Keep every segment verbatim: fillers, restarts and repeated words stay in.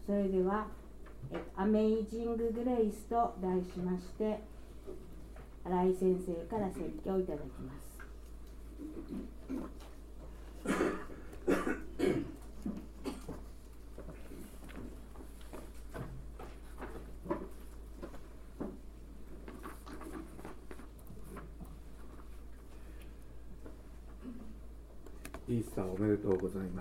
それではアメイジング・グレイスと題しまして新井先生から説教をいただきます。 イースターおめでとうございます。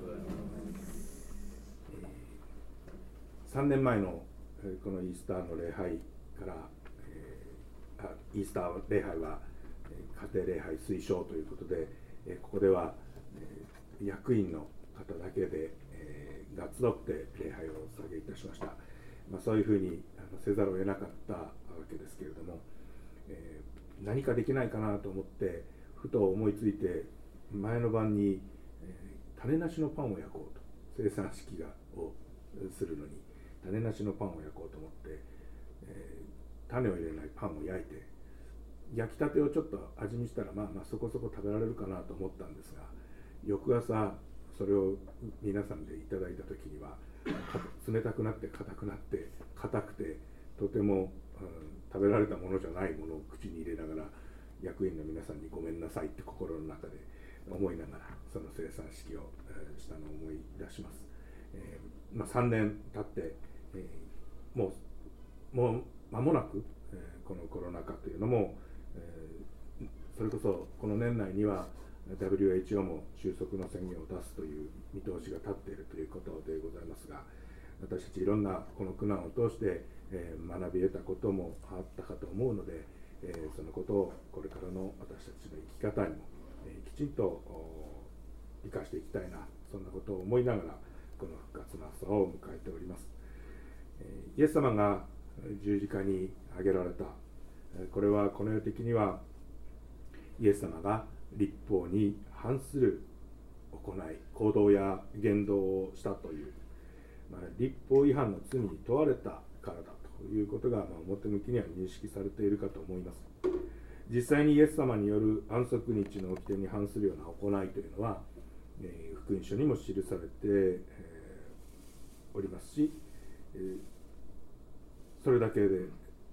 さんねんまえのこのイースターの礼拝から、えー、イースター礼拝は家庭礼拝推奨ということで、ここでは役員の方だけで、えー、が集って礼拝をお捧げいたしました。まあ、そういうふうにせざるを得なかったわけですけれども、えー、何かできないかなと思ってふと思いついて、前の晩に、えー、種なしのパンを焼こうと、生産式がをするのに種なしのパンを焼こうと思って、えー、種を入れないパンを焼いて、焼きたてをちょっと味見したら、まあまあそこそこ食べられるかなと思ったんですが、翌朝それを皆さんでいただいた時には冷たくなって硬くなって硬くて、とても、うん、食べられたものじゃないものを口に入れながら、役員の皆さんにごめんなさいって心の中で思いながらその生産式を、えー、したのを思い出します。えーまあ、さんねん経って、えー、もうもう間もなく、えー、このコロナ禍というのも、えー、それこそこの年内には ダブリューエイチオー も収束の宣言を出すという見通しが立っているということでございますが、私たちいろんなこの苦難を通して、えー、学び得たこともあったかと思うので、えー、そのことをこれからの私たちの生き方にも、えー、きちんと生かしていきたいな、そんなことを思いながらこの復活の朝を迎えております。えー、イエス様が十字架に上げられた、これはこの世的にはイエス様が律法に反する行い、行動や言動をしたという、まあ、律法違反の罪に問われたからだということが、まあ、表向きには認識されているかと思います。実際にイエス様による安息日の掟に反するような行いというのは、えー、福音書にも記されて、えー、おりますし、えー、それだけで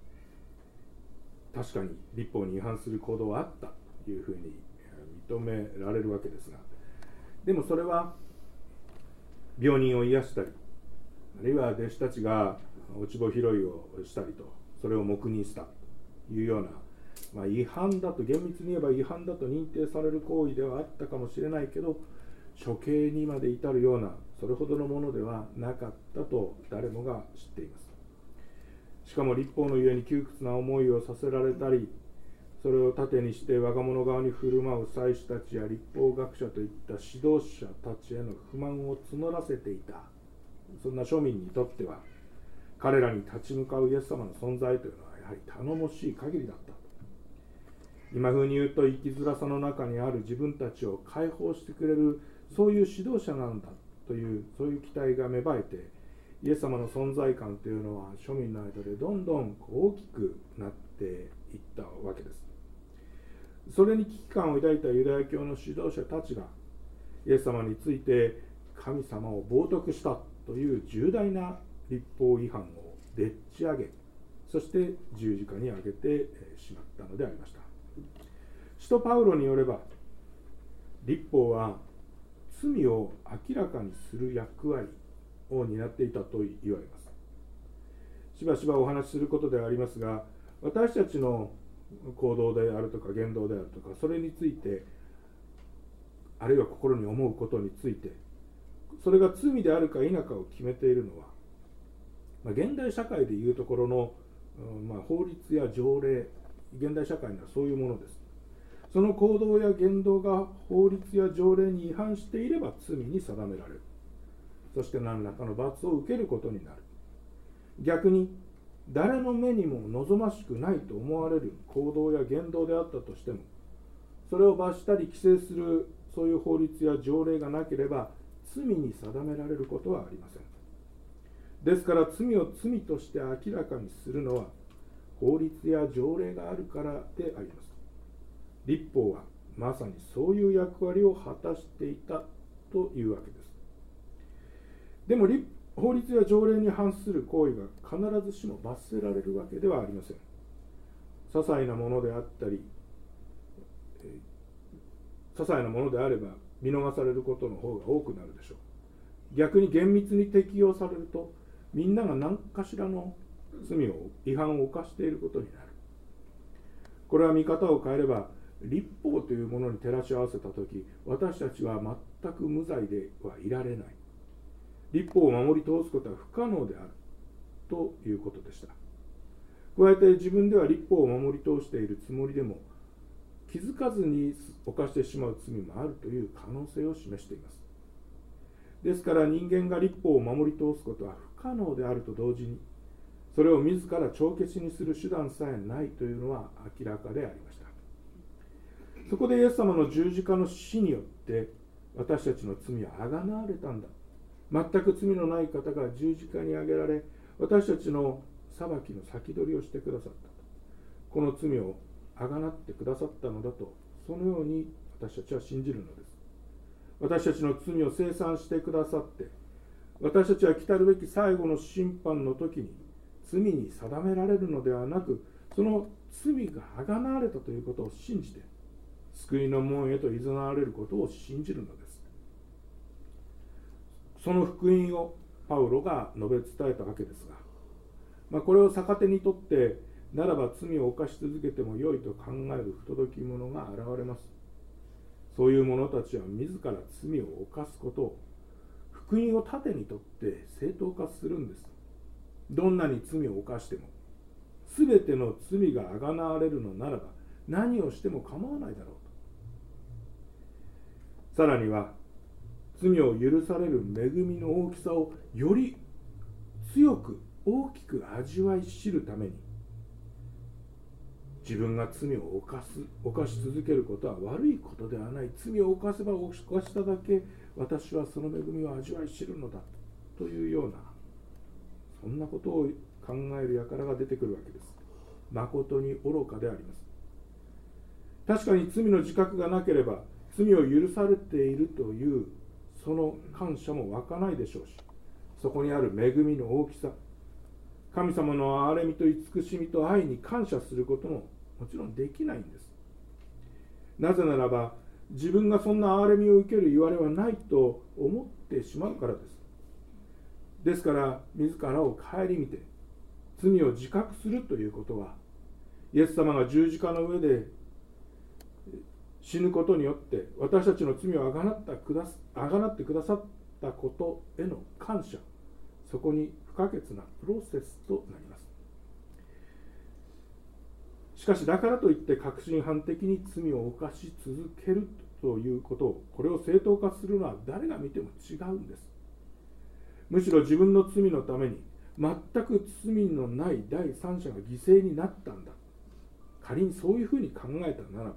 確かに律法に違反する行動はあったというふうに認められるわけですが、でもそれは病人を癒したり、あるいは弟子たちが落ち穂拾いをしたりと、それを黙認したというような、まあ、違反だと、厳密に言えば違反だと認定される行為ではあったかもしれないけど、処刑にまで至るようなそれほどのものではなかったと誰もが知っています。しかも律法のゆえに窮屈な思いをさせられたり、それを盾にして我が物側に振る舞う祭司たちや律法学者といった指導者たちへの不満を募らせていた、そんな庶民にとっては彼らに立ち向かうイエス様の存在というのはやはり頼もしい限りだった。今風に言うと生きづらさの中にある自分たちを解放してくれる、そういう指導者なんだという、そういう期待が芽生えて、イエス様の存在感というのは庶民の間でどんどん大きくなっていったわけです。それに危機感を抱いたユダヤ教の指導者たちがイエス様について神様を冒涜したという重大な律法違反をでっち上げ、そして十字架に上げてしまったのでありました。使徒パウロによれば、律法は罪を明らかにする役割を担っていたと言われます。しばしばお話しすることではありますが、私たちの行動であるとか言動であるとか、それについて、あるいは心に思うことについて、それが罪であるか否かを決めているのは、まあ、現代社会でいうところの、まあ、法律や条例、現代社会にはそういうものです。その行動や言動が法律や条例に違反していれば罪に定められる。そして何らかの罰を受けることになる。逆に誰の目にも望ましくないと思われる行動や言動であったとしても、それを罰したり規制するそういう法律や条例がなければ罪に定められることはありません。ですから罪を罪として明らかにするのは法律や条例があるからであります。律法はまさにそういう役割を果たしていたというわけです。でも法律や条例に反する行為が必ずしも罰せられるわけではありません。些細なものであったり、えー、些細なものであれば見逃されることの方が多くなるでしょう。逆に厳密に適用されると、みんなが何かしらの罪を違反を犯していることになる。これは見方を変えれば、律法というものに照らし合わせたとき、私たちは全く無罪ではいられない。律法を守り通すことは不可能であるということでした。加えて自分では律法を守り通しているつもりでも、気づかずに犯してしまう罪もあるという可能性を示しています。ですから人間が律法を守り通すことは不可能であると同時に、それを自ら帳消しにする手段さえないというのは明らかでありました。そこでイエス様の十字架の死によって私たちの罪はあがなわれたんだ。全く罪のない方が十字架に上げられ、私たちの裁きの先取りをしてくださった。この罪をあがなってくださったのだと、そのように私たちは信じるのです。私たちの罪を清算してくださって、私たちは来たるべき最後の審判の時に罪に定められるのではなく、その罪があがなわれたということを信じて、救いの門へと誘われることを信じるのです。その福音をパウロが述べ伝えたわけですが、まあ、これを逆手にとって、ならば罪を犯し続けても良いと考える不届き者が現れます。そういう者たちは自ら罪を犯すことを、福音を盾にとって正当化するんです。どんなに罪を犯しても、すべての罪があがなわれるのならば、何をしても構わないだろうと。さらには、罪を許される恵みの大きさをより強く大きく味わい知るために、自分が罪を犯す犯し続けることは悪いことではない。罪を犯せば犯しただけ、私はその恵みを味わい知るのだというような、そんなことを考える輩が出てくるわけです。誠に愚かであります。確かに罪の自覚がなければ、罪を許されているというその感謝も湧かないでしょうし、そこにある恵みの大きさ、神様の憐れみと慈しみと愛に感謝することももちろんできないんです。なぜならば、自分がそんな憐れみを受ける言われはないと思ってしまうからです。ですから、自らを顧みて罪を自覚するということは、イエス様が十字架の上で死ぬことによって私たちの罪をあがなってくだあがなってくださったことへの感謝、そこに不可欠なプロセスとなります。しかし、だからといって確信犯的に罪を犯し続けるということを、これを正当化するのは誰が見ても違うんです。むしろ自分の罪のために全く罪のない第三者が犠牲になったんだ、仮にそういうふうに考えたならば、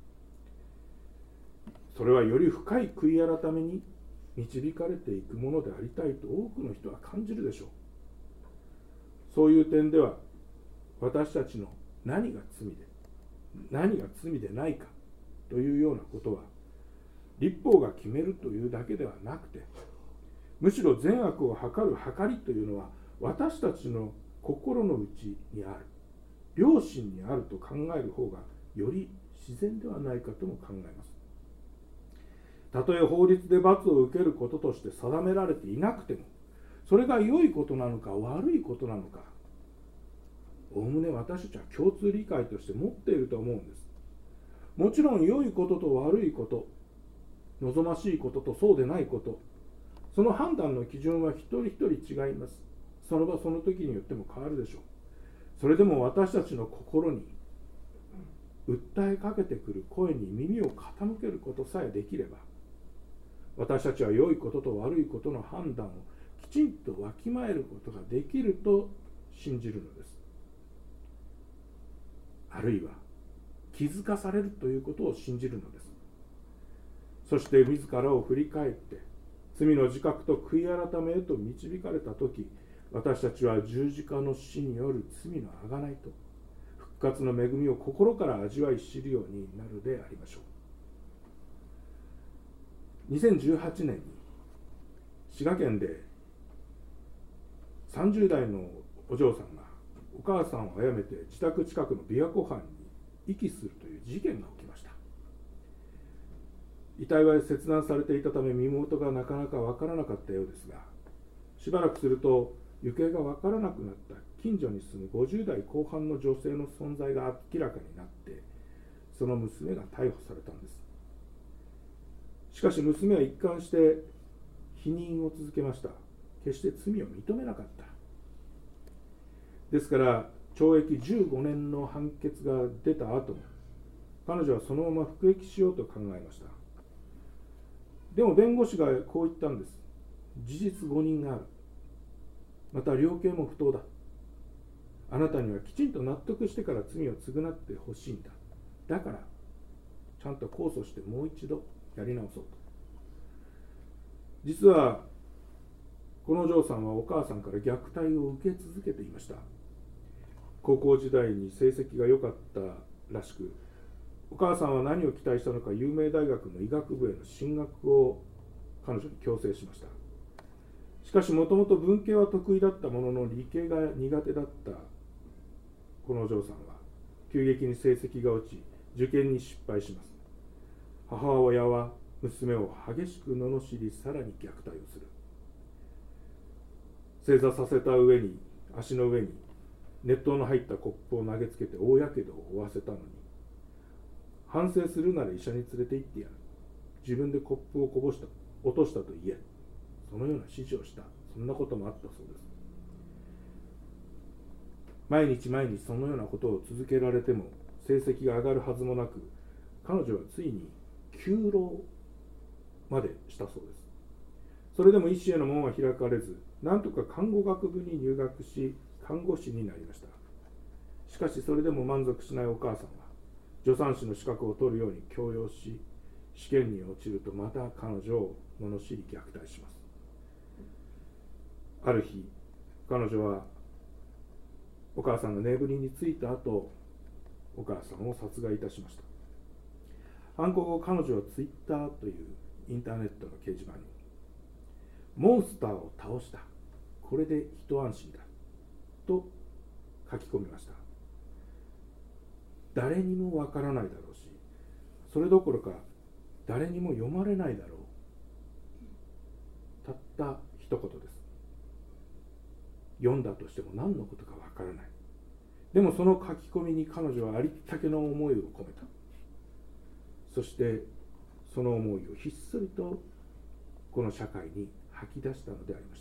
それはより深い悔い改めに導かれていくものでありたいと多くの人は感じるでしょう。そういう点では、私たちの何が罪で何が罪でないかというようなことは、律法が決めるというだけではなくて、むしろ善悪を測る測りというのは私たちの心の内にある、良心にあると考える方がより自然ではないかとも考えます。たとえ法律で罰を受けることとして定められていなくても、それが良いことなのか悪いことなのか、おおむね私たちは共通理解として持っていると思うんです。もちろん良いことと悪いこと、望ましいこととそうでないこと、その判断の基準は一人一人違います。その場その時によっても変わるでしょう。それでも私たちの心に訴えかけてくる声に耳を傾けることさえできれば、私たちは良いことと悪いことの判断をきちんとわきまえることができると信じるのです。あるいは気づかされるということを信じるのです。そして自らを振り返って罪の自覚と悔い改めへと導かれたとき、私たちは十字架の死による罪のあがないと復活の恵みを心から味わい知るようになるでありましょう。にせんじゅうはちねんに滋賀県でさんじゅう代のお嬢さんがお母さんを殺めて自宅近くの琵琶湖畔に遺棄するという事件が起きました。遺体は切断されていたため身元がなかなか分からなかったようですが、しばらくすると行方が分からなくなった近所に住むごじゅう代後半の女性の存在が明らかになって、その娘が逮捕されたんです。しかし娘は一貫して否認を続けました。決して罪を認めなかった。ですから懲役じゅうごねんの判決が出た後も彼女はそのまま服役しようと考えました。でも弁護士がこう言ったんです。事実誤認がある。また量刑も不当だ。あなたにはきちんと納得してから罪を償ってほしいんだ。だからちゃんと控訴してもう一度やり直そうと。実はこのお嬢さんはお母さんから虐待を受け続けていました。高校時代に成績が良かったらしく、お母さんは何を期待したのか有名大学の医学部への進学を彼女に強制しました。しかしもともと文系は得意だったものの理系が苦手だったこのお嬢さんは急激に成績が落ち受験に失敗します。母親は娘を激しく罵り、さらに虐待をする。正座させた上に足の上に熱湯の入ったコップを投げつけて大やけどを負わせたのに、反省するなら医者に連れて行ってやる。自分でコップをこぼした落としたと言え。そのような指示をした。そんなこともあったそうです。毎日毎日そのようなことを続けられても成績が上がるはずもなく、彼女はついに休労までしたそうです。それでも医師への門は開かれず、なんとか看護学部に入学し看護師になりました。しかしそれでも満足しないお母さんは助産師の資格を取るように強要し、試験に落ちるとまた彼女を罵り虐待します。ある日彼女はお母さんが眠りについた後、お母さんを殺害いたしました。犯行後彼女はツイッターというインターネットの掲示板に、モンスターを倒した、これで一安心だと書き込みました。誰にもわからないだろうし、それどころか誰にも読まれないだろう。たった一言です。読んだとしても何のことかわからない。でもその書き込みに彼女はありったけの思いを込めた。そしてその思いをひっそりとこの社会に吐き出したのでありました。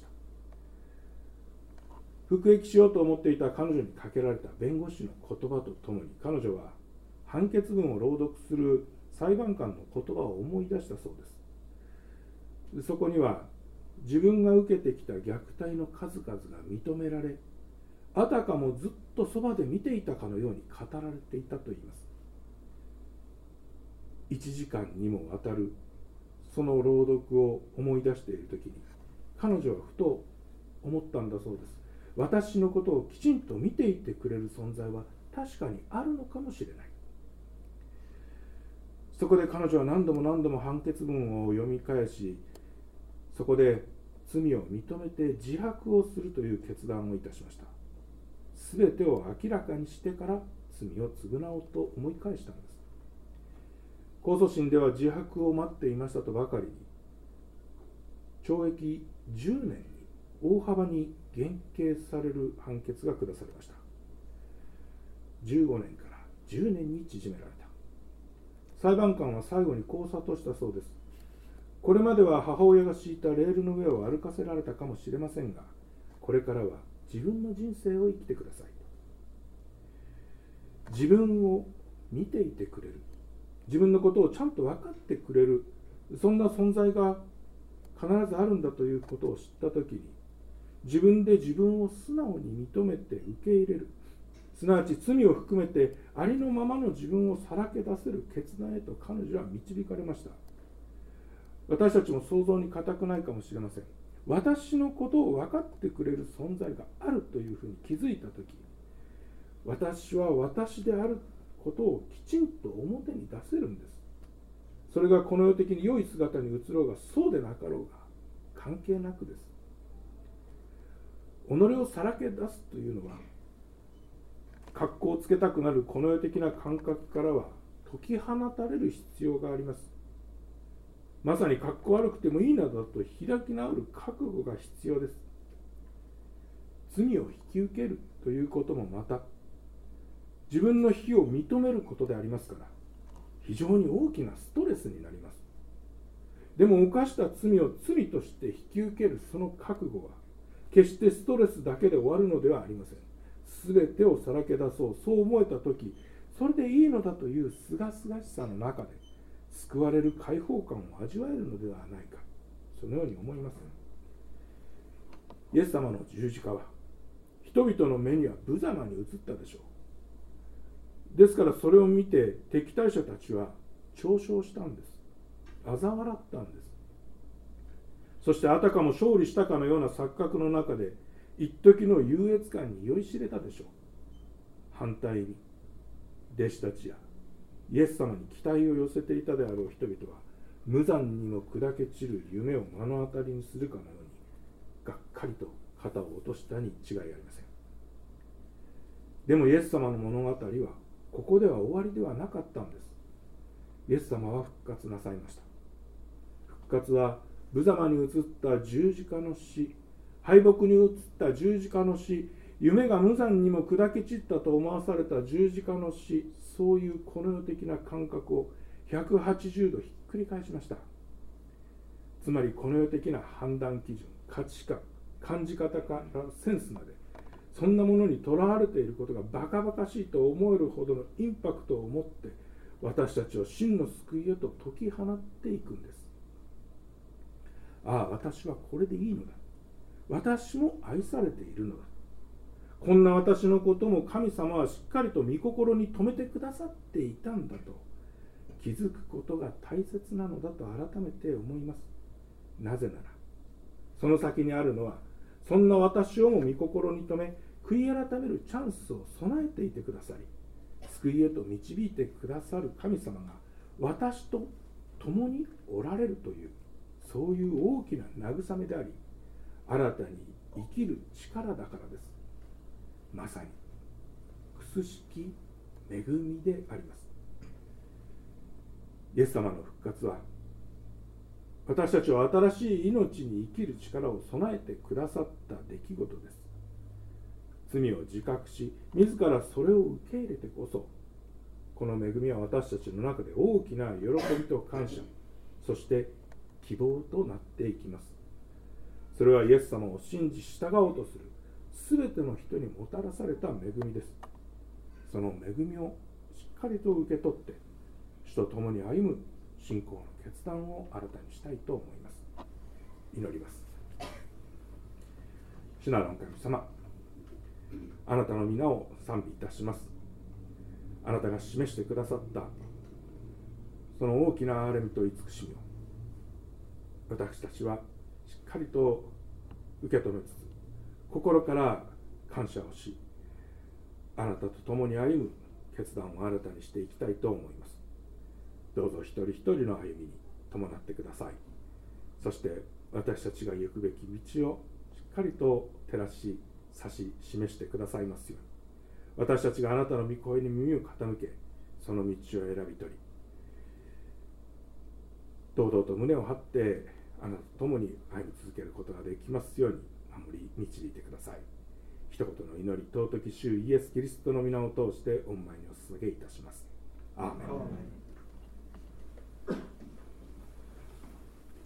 服役しようと思っていた彼女にかけられた弁護士の言葉とともに、彼女は判決文を朗読する裁判官の言葉を思い出したそうです。そこには自分が受けてきた虐待の数々が認められ、あたかもずっとそばで見ていたかのように語られていたといいます。いちじかんにもわたるその朗読を思い出しているときに、彼女はふと思ったんだそうです。私のことをきちんと見ていてくれる存在は確かにあるのかもしれない。そこで彼女は何度も何度も判決文を読み返し、そこで罪を認めて自白をするという決断をいたしました。すべてを明らかにしてから罪を償おうと思い返したんです。控訴審では自白を待っていましたとばかりに、懲役じゅうねんに大幅に減刑される判決が下されました。じゅうごねんからじゅうねんに縮められた。裁判官は最後にこう諭したそうです。これまでは母親が敷いたレールの上を歩かせられたかもしれませんが、これからは自分の人生を生きてください。自分を見ていてくれる、自分のことをちゃんと分かってくれる、そんな存在が必ずあるんだということを知ったときに、自分で自分を素直に認めて受け入れる、すなわち罪を含めてありのままの自分をさらけ出せる決断へと彼女は導かれました。私たちも想像に難くないかもしれません。私のことを分かってくれる存在があるというふうに気づいたとき、私は私であることをきちんと表に出せるんです。それがこの世的に良い姿に映ろうがそうでなかろうが関係なくです。 己をさらけ出すというのは、格好をつけたくなるこの世的な感覚からは解き放たれる必要があります。まさに格好悪くてもいいなどと開き直る覚悟が必要です。罪を引き受けるということもまた自分の非を認めることでありますから、非常に大きなストレスになります。でも犯した罪を罪として引き受けるその覚悟は決してストレスだけで終わるのではありません。すべてをさらけ出そう、そう思えたとき、それでいいのだというすがすがしさの中で救われる解放感を味わえるのではないか、そのように思います。イエス様の十字架は人々の目には無様に映ったでしょう。ですからそれを見て敵対者たちは嘲笑したんです。嘲笑ったんです。そしてあたかも勝利したかのような錯覚の中で一時の優越感に酔いしれたでしょう。反対に弟子たちやイエス様に期待を寄せていたであろう人々は無残にも砕け散る夢を目の当たりにするかのようにがっかりと肩を落としたに違いありません。でもイエス様の物語はここでは終わりではなかったんです。イエス様は復活なさいました。復活は無様に映った十字架の死、敗北に映った十字架の死、夢が無残にも砕け散ったと思わされた十字架の死、そういうこの世的な感覚をひゃくはちじゅうどひっくり返しました。つまりこの世的な判断基準、価値観、感じ方からセンスまで、そんなものにとらわれていることがバカバカしいと思えるほどのインパクトを持って私たちを真の救いへと解き放っていくんです。ああ、私はこれでいいのだ。私も愛されているのだ。こんな私のことも神様はしっかりと御心に留めてくださっていたんだと気づくことが大切なのだと改めて思います。なぜならその先にあるのは、そんな私をも御心に留め悔い改めるチャンスを備えていてくださり、救いへと導いてくださる神様が私と共におられるという、そういう大きな慰めであり、新たに生きる力だからです。まさにくすしき恵みであります。イエス様の復活は私たちを新しい命に生きる力を備えてくださった出来事です。罪を自覚し自らそれを受け入れてこそ、この恵みは私たちの中で大きな喜びと感謝、そして希望となっていきます。それはイエス様を信じ従おうとするすべての人にもたらされた恵みです。その恵みをしっかりと受け取って主と共に歩む信仰の決断を新たにしたいと思います。祈ります。主なる神様、あなたの皆を賛美いたします。あなたが示してくださったその大きな憐れみと慈しみを私たちはしっかりと受け止めつつ、心から感謝をし、あなたと共に歩む決断を新たにしていきたいと思います。どうぞ一人一人の歩みに伴ってください。そして私たちが行くべき道をしっかりと照らし指し示してくださいますように、私たちがあなたの御声に耳を傾け、その道を選び取り、堂々と胸を張ってあなたと共に歩み続けることができますように守り導いてください。一言の祈り、尊き主イエス・キリストの皆を通して御前にお捧げいたします。アーメン。